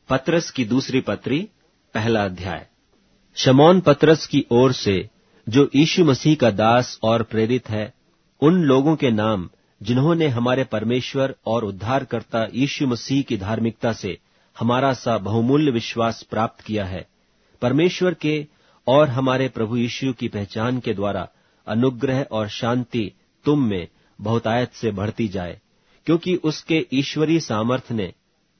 पतरस की दूसरी पत्री, पहला अध्याय। शमौन पतरस की ओर से, जो यीशु मसीह का दास और प्रेरित है, उन लोगों के नाम जिन्होंने हमारे परमेश्वर और उद्धारकर्ता यीशु मसीह की धार्मिकता से हमारा सा बहुमूल्य विश्वास प्राप्त किया है, परमेश्वर के और हमारे प्रभु यीशु की पहचान के द्वारा अनुग्रह और शांति तुम में बहुतायत से बढ़ती जाए, क्योंकि उसके ईश्वरीय सामर्थ्य ने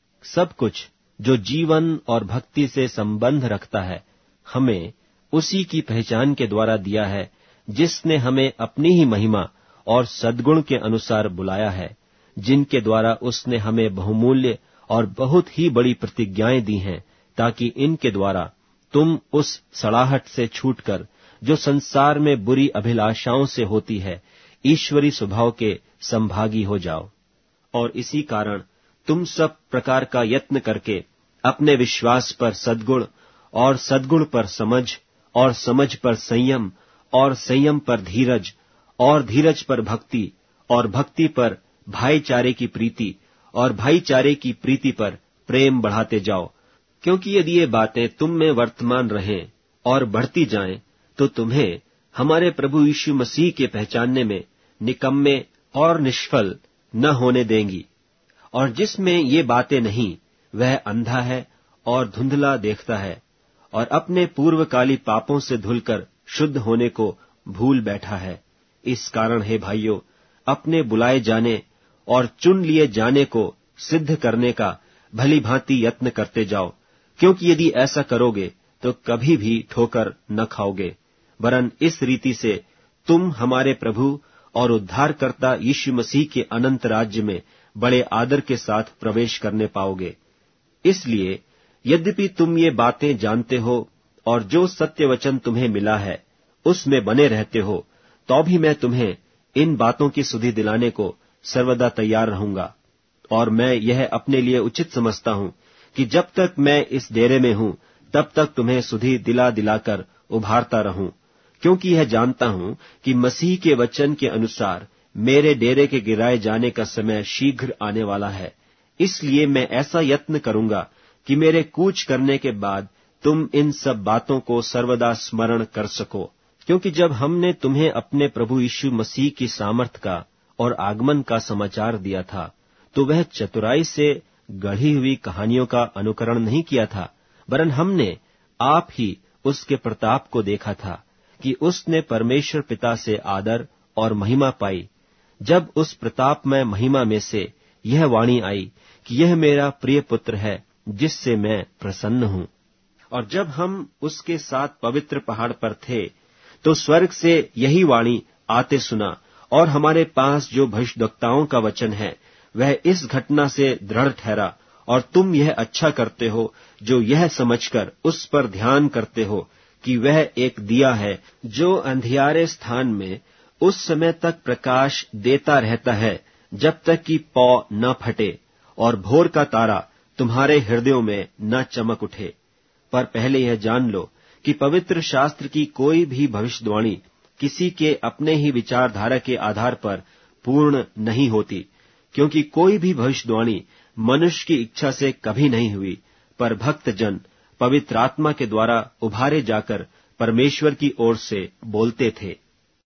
सब कुछ जो जीवन और भक्ति से संबंध रखता है हमें उसी की पहचान के द्वारा दिया है, जिसने हमें अपनी ही महिमा और सद्गुण के अनुसार बुलाया है, जिनके द्वारा उसने हमें बहुमूल्य और बहुत ही बड़ी प्रतिज्ञाएं दी हैं, ताकि इनके द्वारा तुम उस सड़ाहट से छूटकर, जो संसार में बुरी अभिलाषाओं से होती है, ईश्वरी स्वभाव के संभागी हो जाओ। और इसी कारण तुम सब प्रकार का यत्न करके अपने विश्वास पर सद्गुण, और सद्गुण पर समझ, और समझ पर संयम, और संयम पर धीरज, और धीरज पर भक्ति, और भक्ति पर भाईचारे की प्रीति, और भाईचारे की प्रीति पर प्रेम बढ़ाते जाओ। क्योंकि यदि ये बातें तुम में वर्तमान रहें और बढ़ती जाएं, तो तुम्हें हमारे प्रभु यीशु मसीह के पहचानने में निकम्मे और निष्फल न होने देंगी। और जिसमें ये बातें नहीं, वह अंधा है और धुंधला देखता है, और अपने पूर्वकाली पापों से धुलकर शुद्ध होने को भूल बैठा है। इस कारण हे भाइयों, अपने बुलाए जाने और चुन लिए जाने को सिद्ध करने का भली भांति यत्न करते जाओ, क्योंकि यदि ऐसा करोगे तो कभी भी ठोकर न खाओगे, वरन इस रीति से तुम हमारे प्रभु और उद्धारकर्ता यीशु मसीह के अनंत राज्य में बड़े आदर के साथ प्रवेश करने पाओगे। इसलिए यद्यपि तुम ये बातें जानते हो और जो सत्य वचन तुम्हें मिला है उसमें बने रहते हो, तो भी मैं तुम्हें इन बातों की सुधि दिलाने को सर्वदा तैयार रहूंगा। और मैं यह अपने लिए उचित समझता हूं कि जब तक मैं इस डेरे में हूं, तब तक तुम्हें सुधि दिला दिलाकर उभारता रहूं, क्योंकि यह जानता हूं कि मसीह के वचन के अनुसार मेरे डेरे के गिराए जाने का समय शीघ्र आने वाला है। इसलिए मैं ऐसा यत्न करूंगा कि मेरे कूच करने के बाद तुम इन सब बातों को सर्वदा स्मरण कर सको, क्योंकि जब हमने तुम्हें अपने प्रभु यीशु मसीह की सामर्थ का और आगमन का समाचार दिया था, तो वह चतुराई से गढ़ी हुई कहानियों का अनुकरण नहीं किया था, वरन हमने आप ही उसके प्रताप को देखा था कि उसने परमेश्वर पिता से आदर और महिमा पाई, जब उस प्रतापमय महिमा में से यह वाणी आई कि यह मेरा प्रिय पुत्र है, जिससे मैं प्रसन्न हूं। और जब हम उसके साथ पवित्र पहाड़ पर थे, तो स्वर्ग से यही वाणी आते सुना, और हमारे पास जो भविष्यद्वक्ताओं का वचन है वह इस घटना से दृढ़ ठहरा। और तुम यह अच्छा करते हो जो यह समझकर उस पर ध्यान करते हो कि वह एक दिया है जो अंधियारे स्थान में उस समय तक प्रकाश देता रहता है, जब तक कि पौ न फटे और भोर का तारा तुम्हारे हृदयों में न चमक उठे। पर पहले यह जान लो कि पवित्र शास्त्र की कोई भी भविष्यवाणी किसी के अपने ही विचारधारा के आधार पर पूर्ण नहीं होती, क्योंकि कोई भी भविष्यवाणी मनुष्य की इच्छा से कभी नहीं हुई, पर भक्त जन पवित्र आत्मा के द्वारा उभारे जाकर परमेश्वर की ओर से बोलते थे।